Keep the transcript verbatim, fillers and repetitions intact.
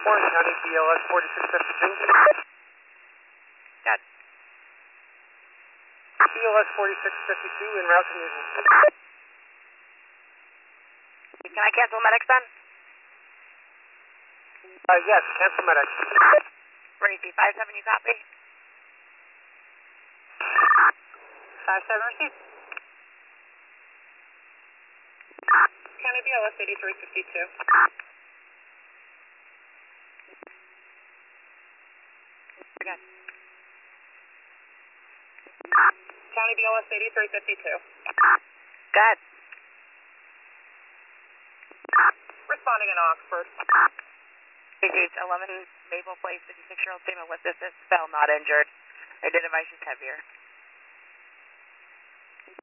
Orange County B L S forty-six fifty-two. Got it. B L S forty-six fifty-two en route to Newton. Can I cancel medics then? Uh, yes, cancel medics. Racy, five seven, you copy? five seven received. County B L S eighty-three fifty-two. Again. County B L S eighty-three fifty-two. Go ahead. Responding in Oxford. Racy, eleven Maple Place, fifty-six-year-old female with distance, fell, not injured. I did advise she's heavier.